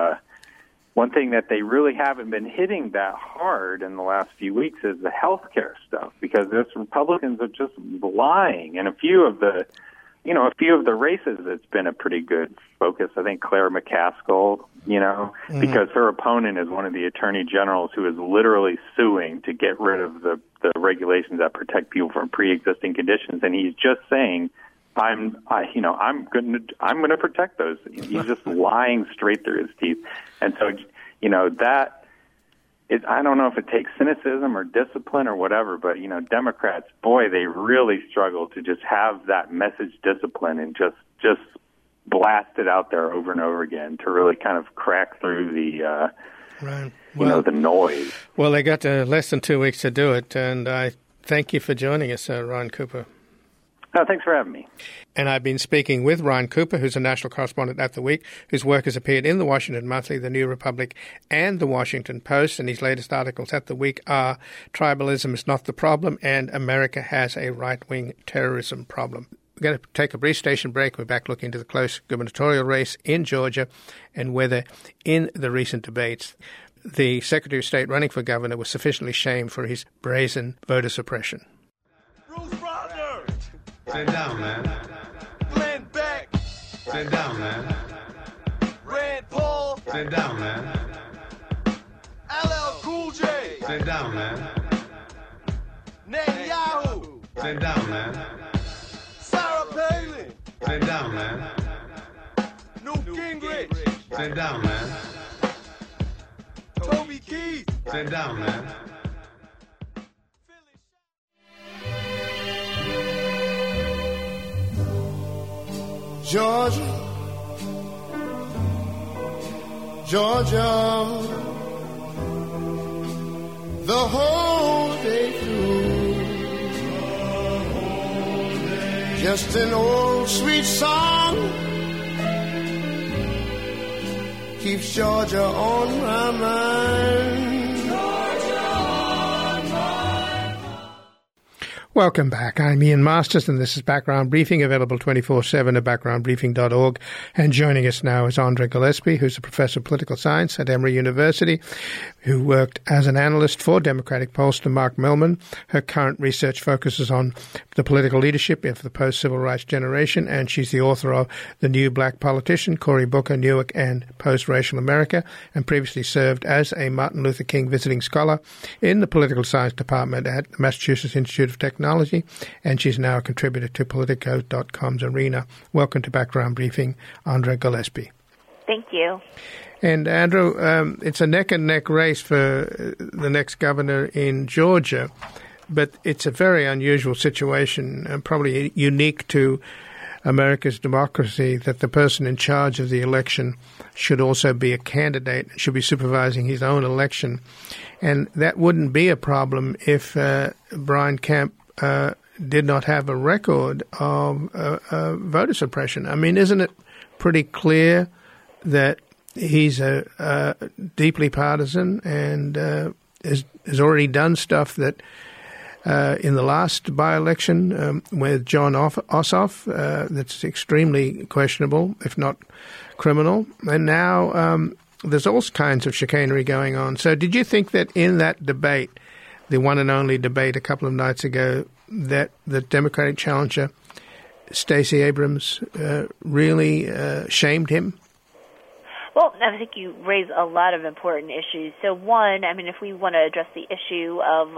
they really haven't been hitting that hard in the last few weeks is the healthcare stuff, because those Republicans are just lying. And a few of the races, it's been a pretty good focus. I think Claire McCaskill, because her opponent is one of the attorney generals who is literally suing to get rid of the regulations that protect people from pre-existing conditions, and he's just saying, I'm going to protect those. He's just lying straight through his teeth, and so I don't know if it takes cynicism or discipline or whatever, but, Democrats, boy, they really struggle to just have that message discipline and just blast it out there over and over again to really kind of crack through the, right. Well, the noise. Well, they got less than 2 weeks to do it, and I thank you for joining us, Ron Cooper. No, thanks for having me. And I've been speaking with Ron Cooper, who's a national correspondent at The Week, whose work has appeared in The Washington Monthly, The New Republic, and The Washington Post. And his latest articles at The Week are Tribalism is Not the Problem and America Has a Right-Wing Terrorism Problem. We're going to take a brief station break. We're back looking into the close gubernatorial race in Georgia and whether in the recent debates the Secretary of State running for governor was sufficiently shamed for his brazen voter suppression. Bruce Rogers! Stand down, man. Glenn Beck! Stand down, man. Rand Paul! Stand down, man. LL Cool J! Stand down, man. Netanyahu! Stand down, man. Sarah Palin! Stand down, man. Newt Gingrich! Stand down, man. Toby Keith! Stand down, man. Georgia, Georgia, the whole day through. Just an old sweet song keeps Georgia on my mind. Welcome back. I'm Ian Masters, and this is Background Briefing, available 24/7 at backgroundbriefing.org. And joining us now is Andrea Gillespie, who's a professor of political science at Emory University, who worked as an analyst for Democratic pollster Mark Millman. Her current research focuses on the political leadership of the post-civil rights generation, and she's the author of The New Black Politician, Cory Booker, Newark, and Post-Racial America, and previously served as a Martin Luther King visiting scholar in the political science department at the Massachusetts Institute of Technology, and she's now a contributor to Politico.com's Arena. Welcome to Background Briefing, Andrea Gillespie. Thank you. And Andrew, it's a neck-and-neck race for the next governor in Georgia, but it's a very unusual situation, probably unique to America's democracy, that the person in charge of the election should also be a candidate, should be supervising his own election. And that wouldn't be a problem if Brian Kemp did not have a record of voter suppression. I mean, isn't it pretty clear that he's a deeply partisan and has already done stuff that in the last by-election with John Ossoff that's extremely questionable, if not criminal. And now there's all kinds of chicanery going on. So did you think that in that debate, the one and only debate a couple of nights ago, that the Democratic challenger, Stacey Abrams, really shamed him? Well, I think you raise a lot of important issues. So one, I mean, if we want to address the issue of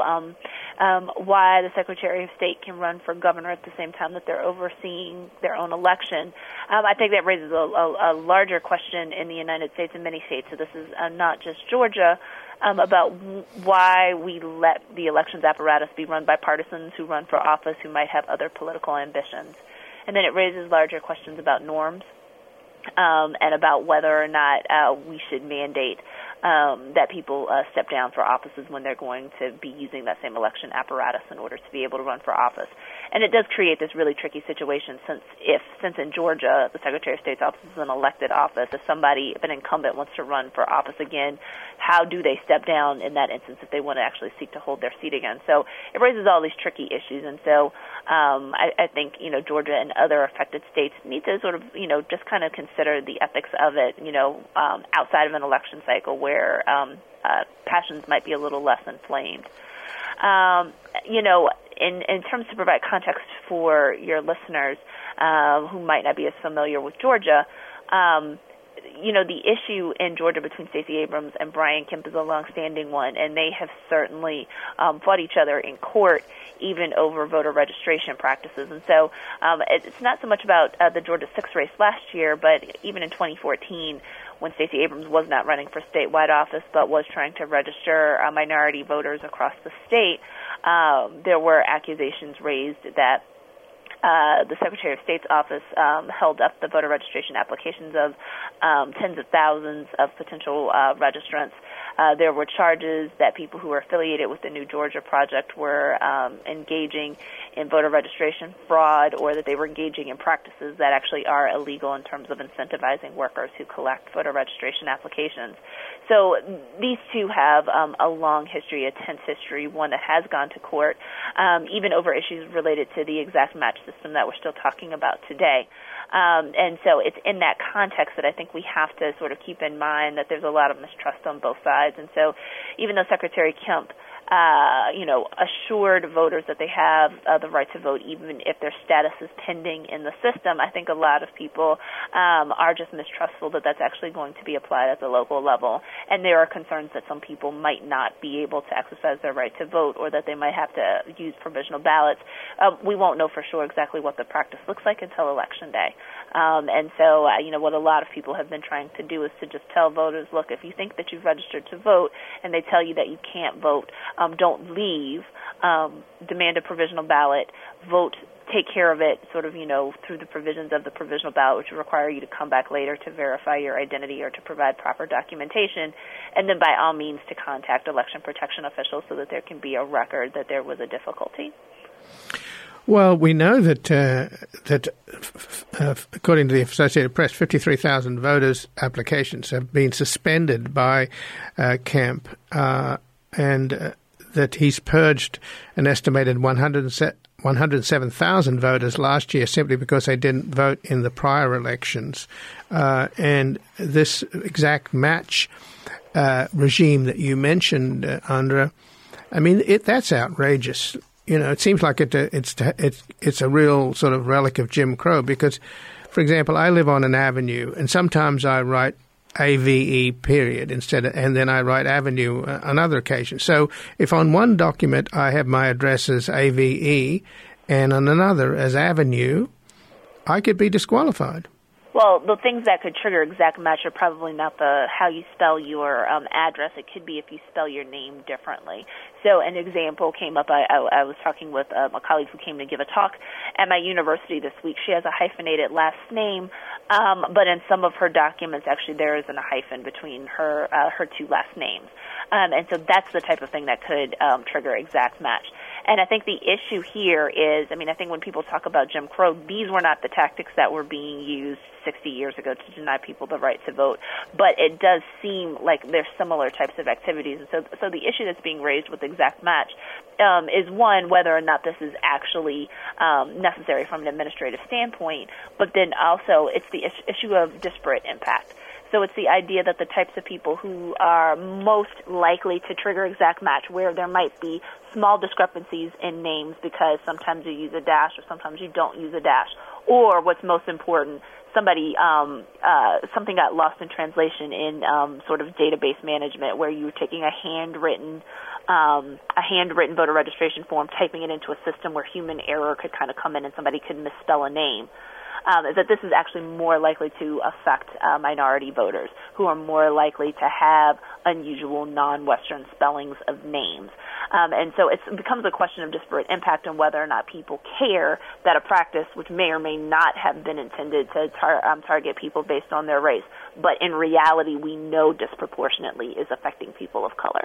why the Secretary of State can run for governor at the same time that they're overseeing their own election, I think that raises a larger question in the United States and many states. So this is not just Georgia, about why we let the elections apparatus be run by partisans who run for office who might have other political ambitions. And then it raises larger questions about norms. And about whether or not we should mandate that people step down for offices when they're going to be using that same election apparatus in order to be able to run for office. And it does create this really tricky situation since in Georgia the Secretary of State's office is an elected office, if an incumbent wants to run for office again, how do they step down in that instance if they want to actually seek to hold their seat again? So it raises all these tricky issues, and so I think Georgia and other affected states need to sort of just kind of consider the ethics of it, outside of an election cycle where passions might be a little less inflamed. In terms to provide context for your listeners who might not be as familiar with Georgia, the issue in Georgia between Stacey Abrams and Brian Kemp is a longstanding one, and they have certainly fought each other in court, even over voter registration practices. And so it's not so much about the Georgia 6 race last year, but even in 2014, when Stacey Abrams was not running for statewide office but was trying to register minority voters across the state, there were accusations raised that the Secretary of State's office held up the voter registration applications of tens of thousands of potential registrants. There were charges that people who were affiliated with the New Georgia Project were engaging in voter registration fraud, or that they were engaging in practices that actually are illegal in terms of incentivizing workers who collect voter registration applications. So these two have a long history, a tense history, one that has gone to court, even over issues related to the exact match system that we're still talking about today. And so it's in that context that I think we have to sort of keep in mind that there's a lot of mistrust on both sides. And so even though Secretary Kemp assured voters that they have the right to vote even if their status is pending in the system, I think a lot of people are just mistrustful that that's actually going to be applied at the local level. And there are concerns that some people might not be able to exercise their right to vote, or that they might have to use provisional ballots. We won't know for sure exactly what the practice looks like until Election Day. And so, what a lot of people have been trying to do is to just tell voters, look, if you think that you've registered to vote and they tell you that you can't vote, don't leave, demand a provisional ballot, vote take care of it sort of, through the provisions of the provisional ballot, which require you to come back later to verify your identity or to provide proper documentation, and then by all means to contact election protection officials so that there can be a record that there was a difficulty. Well, we know that according to the Associated Press, 53,000 voters' applications have been suspended by Kemp, and that he's purged an estimated 107,000 voters last year simply because they didn't vote in the prior elections. And this exact match regime that you mentioned, Andra, I mean, that's outrageous. It seems like it's a real sort of relic of Jim Crow because, for example, I live on an avenue, and sometimes I write AVE period and then I write avenue on other occasions. So if on one document I have my address as AVE and on another as avenue, I could be disqualified. Well, the things that could trigger exact match are probably not how you spell your address. It could be if you spell your name differently. So an example came up. I was talking with a colleague who came to give a talk at my university this week. She has a hyphenated last name, but in some of her documents, actually, there isn't a hyphen between her two last names. And so that's the type of thing that could trigger exact match. And I think the issue here is, I think when people talk about Jim Crow, these were not the tactics that were being used 60 years ago to deny people the right to vote. But it does seem like there's similar types of activities. And so the issue that's being raised with exact match is, one, whether or not this is actually necessary from an administrative standpoint, but then also it's the issue of disparate impact. So it's the idea that the types of people who are most likely to trigger exact match, where there might be small discrepancies in names because sometimes you use a dash or sometimes you don't use a dash, or what's most important, something got lost in translation in sort of database management, where you were taking a handwritten voter registration form, typing it into a system where human error could kind of come in and somebody could misspell a name. Is that this is actually more likely to affect minority voters who are more likely to have unusual non-Western spellings of names. And so it becomes a question of disparate impact on whether or not people care that a practice which may or may not have been intended to target people based on their race, but in reality we know disproportionately is affecting people of color.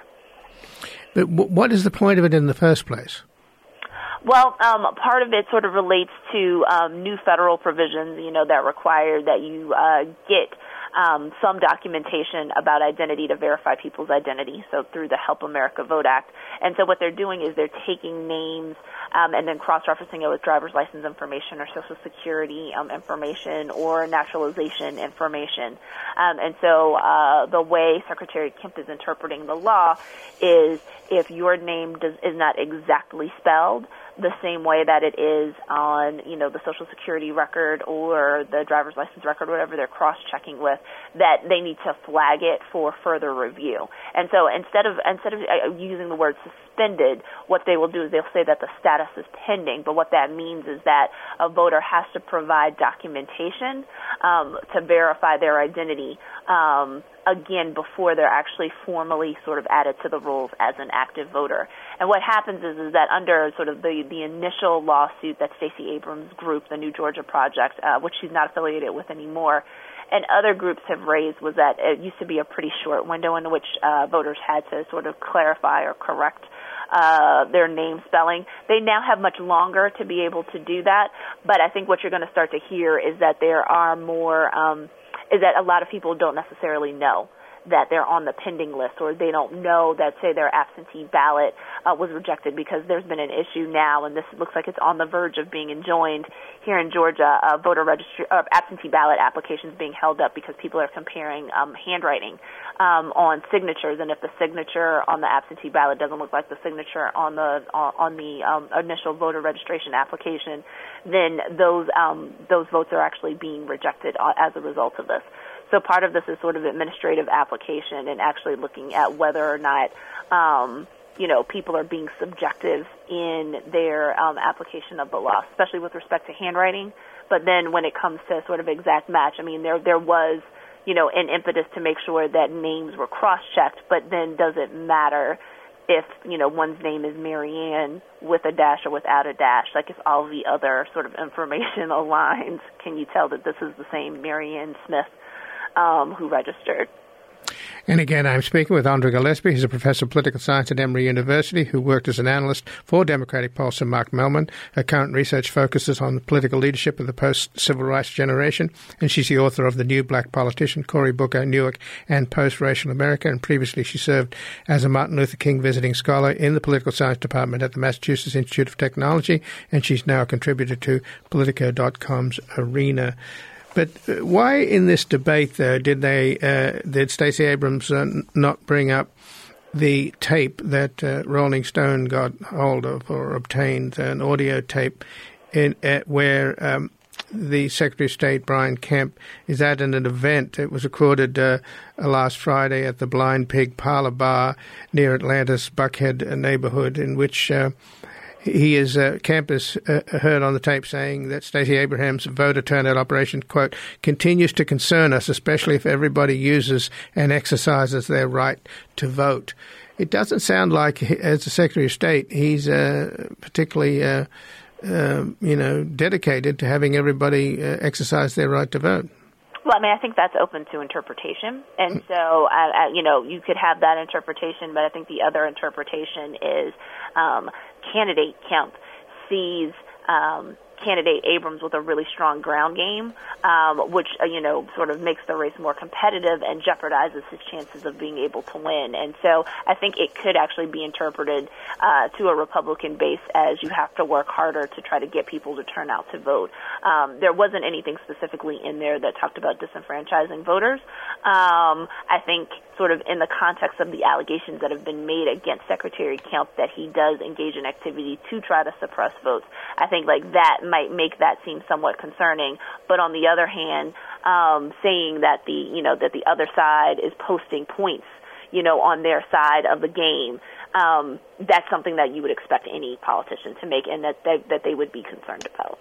But what is the point of it in the first place? Well, part of it sort of relates to new federal provisions, that require that you get some documentation about identity to verify people's identity, so through the Help America Vote Act. And so what they're doing is they're taking names and then cross-referencing it with driver's license information or Social Security information or naturalization information. And so the way Secretary Kemp is interpreting the law is if your name is not exactly spelled the same way that it is on, the Social Security record or the driver's license record, whatever they're cross-checking with, that they need to flag it for further review. And so instead of using the word suspended, what they will do is they'll say that the status is pending, but what that means is that a voter has to provide documentation to verify their identity again before they're actually formally sort of added to the rolls as an active voter. And what happens is that under sort of the initial lawsuit that Stacey Abrams' group, the New Georgia Project, which she's not affiliated with anymore, and other groups have raised, was that it used to be a pretty short window in which voters had to sort of clarify or correct their name spelling. They now have much longer to be able to do that, but I think what you're going to start to hear is that there are more is that a lot of people don't necessarily know that they're on the pending list, or they don't know that, say, their absentee ballot was rejected, because there's been an issue now, and this looks like it's on the verge of being enjoined here in Georgia, absentee ballot applications being held up because people are comparing handwriting on signatures, and if the signature on the absentee ballot doesn't look like the signature on the initial voter registration application, then those votes are actually being rejected as a result of this. So part of this is sort of administrative application and actually looking at whether or not, people are being subjective in their application of the law, especially with respect to handwriting. But then when it comes to sort of exact match, there was, an impetus to make sure that names were cross-checked, but then does it matter if, one's name is Marianne with a dash or without a dash, like if all the other sort of information aligns, can you tell that this is the same Marianne Smith who registered? And again, I'm speaking with Andra Gillespie. He's a professor of political science at Emory University who worked as an analyst for Democratic Pulse and Mark Mellman. Her current research focuses on the political leadership of the post-civil rights generation, and she's the author of The New Black Politician, Cory Booker, Newark, and Post-Racial America. And previously she served as a Martin Luther King visiting scholar in the political science department at the Massachusetts Institute of Technology, and she's now a contributor to Politico.com's Arena. But why in this debate, though, did Stacey Abrams not bring up the tape that Rolling Stone got hold of or obtained, an audio tape where the Secretary of State, Brian Kemp, is at an event. It was recorded last Friday at the Blind Pig Parlor Bar near Atlanta's Buckhead neighborhood, in which Kemp is heard on the tape saying that Stacey Abrams' voter turnout operation, quote, continues to concern us, especially if everybody uses and exercises their right to vote. It doesn't sound like, as the Secretary of State, he's particularly, dedicated to having everybody exercise their right to vote. Well, I think that's open to interpretation. And so, you could have that interpretation, but I think the other interpretation is candidate Kemp sees candidate Abrams with a really strong ground game, which, sort of makes the race more competitive and jeopardizes his chances of being able to win. And so I think it could actually be interpreted to a Republican base as you have to work harder to try to get people to turn out to vote. There wasn't anything specifically in there that talked about disenfranchising voters. I think sort of in the context of the allegations that have been made against Secretary Kemp that he does engage in activity to try to suppress votes, I think like that might make that seem somewhat concerning. But on the other hand, saying that the other side is posting points, on their side of the game, that's something that you would expect any politician to make, and that they would be concerned about.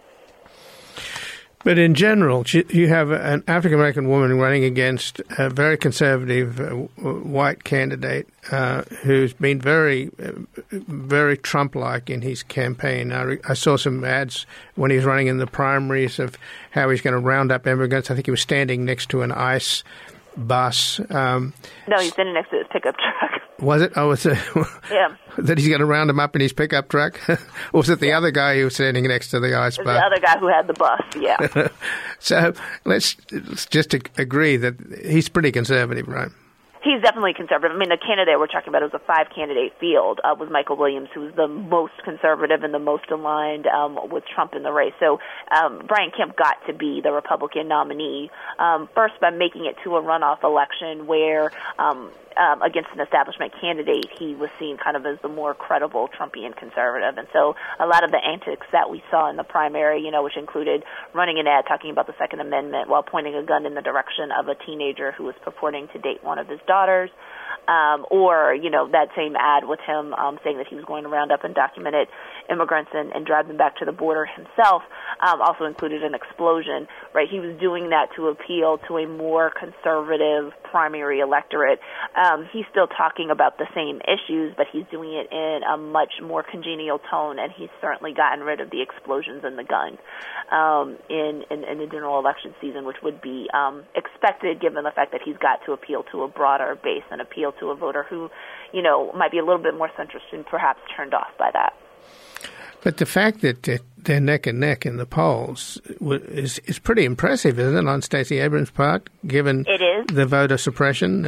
But in general, you have an African-American woman running against a very conservative white candidate who's been very, very Trump-like in his campaign. I saw some ads when he was running in the primaries of how he's going to round up immigrants. I think he was standing next to an ICE bus. No, he's standing next to his pickup truck. Was it? Oh, was it? Yeah. That he's going to round him up in his pickup truck? Or was it the other guy who was standing next to the ICE bus? The other guy who had the bus, yeah. So let's just agree that he's pretty conservative, right? He's definitely conservative. The candidate we're talking about was a 5-candidate field, was Michael Williams, who's the most conservative and the most aligned with Trump in the race. So Brian Kemp got to be the Republican nominee, first by making it to a runoff election where against an establishment candidate, he was seen kind of as the more credible Trumpian conservative. And so a lot of the antics that we saw in the primary, which included running an ad talking about the Second Amendment while pointing a gun in the direction of a teenager who was purporting to date one of his daughters, or, that same ad with him saying that he was going to round up undocumented immigrants and drive them back to the border himself, also included an explosion, right? He was doing that to appeal to a more conservative primary electorate. He's still talking about the same issues, but he's doing it in a much more congenial tone, and he's certainly gotten rid of the explosions and the guns in the general election season, which would be expected given the fact that he's got to appeal to a broader base and appeal to a voter who, might be a little bit more centrist and perhaps turned off by that. But the fact that they're neck and neck in the polls is pretty impressive, isn't it, on Stacey Abrams' part, given it is. The voter suppression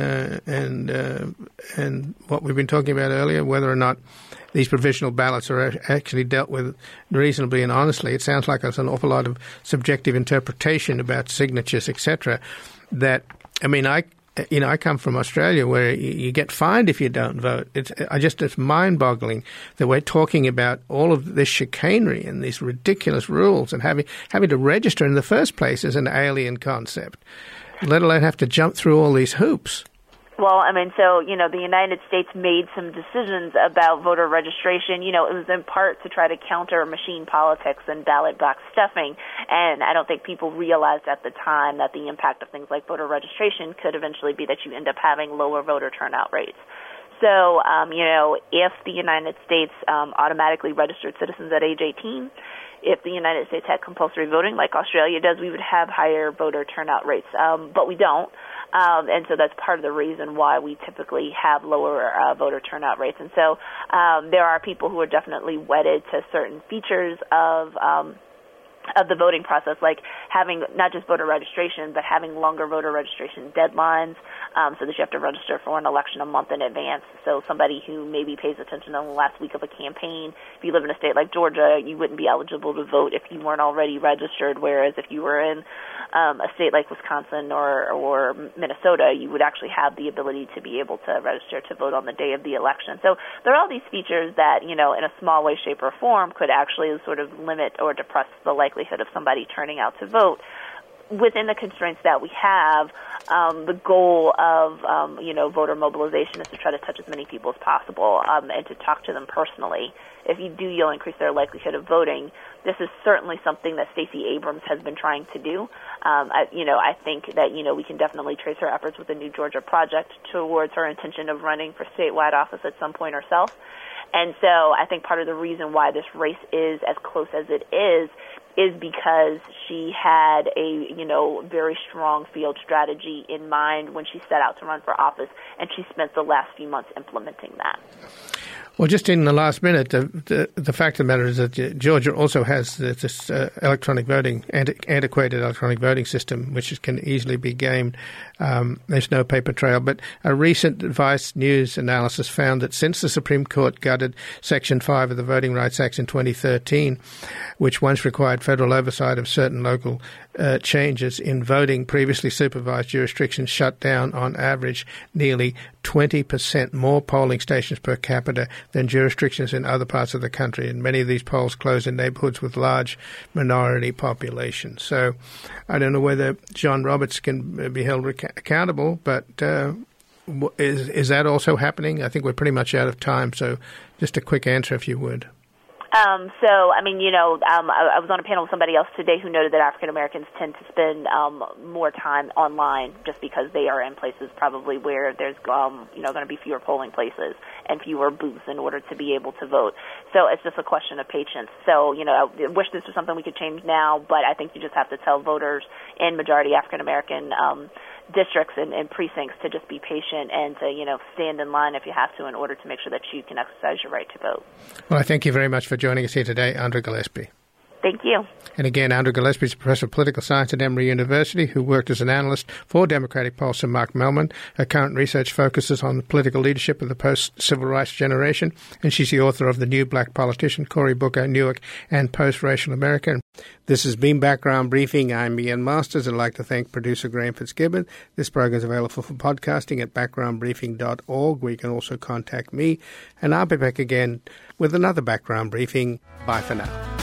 and what we've been talking about earlier, whether or not these provisional ballots are actually dealt with reasonably and honestly. It sounds like there's an awful lot of subjective interpretation about signatures, etc. I come from Australia where you get fined if you don't vote. It's mind-boggling that we're talking about all of this chicanery and these ridiculous rules and having to register in the first place as an alien concept, let alone have to jump through all these hoops. Well, the United States made some decisions about voter registration. It was in part to try to counter machine politics and ballot box stuffing. And I don't think people realized at the time that the impact of things like voter registration could eventually be that you end up having lower voter turnout rates. So, if the United States automatically registered citizens at age 18, if the United States had compulsory voting like Australia does, we would have higher voter turnout rates. But we don't. And so that's part of the reason why we typically have lower voter turnout rates. And so there are people who are definitely wedded to certain features of the voting process, like having not just voter registration, but having longer voter registration deadlines, so that you have to register for an election a month in advance. So somebody who maybe pays attention on the last week of a campaign, if you live in a state like Georgia, you wouldn't be eligible to vote if you weren't already registered, whereas if you were in a state like Wisconsin or Minnesota, you would actually have the ability to be able to register to vote on the day of the election. So there are all these features that, in a small way, shape, or form could actually sort of limit or depress the likelihood of somebody turning out to vote. Within the constraints that we have, the goal of, voter mobilization is to try to touch as many people as possible and to talk to them personally. If you do, you'll increase their likelihood of voting. This is certainly something that Stacey Abrams has been trying to do. I think that, we can definitely trace her efforts with the New Georgia Project towards her intention of running for statewide office at some point herself. And so I think part of the reason why this race is as close as it is because she had a, very strong field strategy in mind when she set out to run for office, and she spent the last few months implementing that. Well, just in the last minute, the fact of the matter is that Georgia also has this electronic voting, antiquated electronic voting system, which can easily be gamed. There's no paper trail. But a recent Vice News analysis found that since the Supreme Court gutted Section 5 of the Voting Rights Act in 2013, which once required federal oversight of certain local changes in voting, previously supervised jurisdictions shut down, on average, nearly 20% more polling stations per capita than jurisdictions in other parts of the country. And many of these polls close in neighborhoods with large minority populations. So I don't know whether John Roberts can be held accountable, but is that also happening? I think we're pretty much out of time. So just a quick answer, if you would. I was on a panel with somebody else today who noted that African Americans tend to spend more time online just because they are in places probably where there's, going to be fewer polling places and fewer booths in order to be able to vote. So it's just a question of patience. So, I wish this was something we could change now, but I think you just have to tell voters in majority African American districts and precincts to just be patient and to, stand in line if you have to in order to make sure that you can exercise your right to vote. Well, I thank you very much for joining us here today, Andra Gillespie. Thank you. And again, Andra Gillespie is a professor of political science at Emory University who worked as an analyst for Democratic pollster Mark Mellman. Her current research focuses on the political leadership of the post-civil rights generation, and she's the author of The New Black Politician, Cory Booker, Newark, and Post-Racial America. This has been Background Briefing. I'm Ian Masters. I'd like to thank producer Graham Fitzgibbon. This program is available for podcasting at backgroundbriefing.org, where you can also contact me. And I'll be back again with another Background Briefing. Bye for now.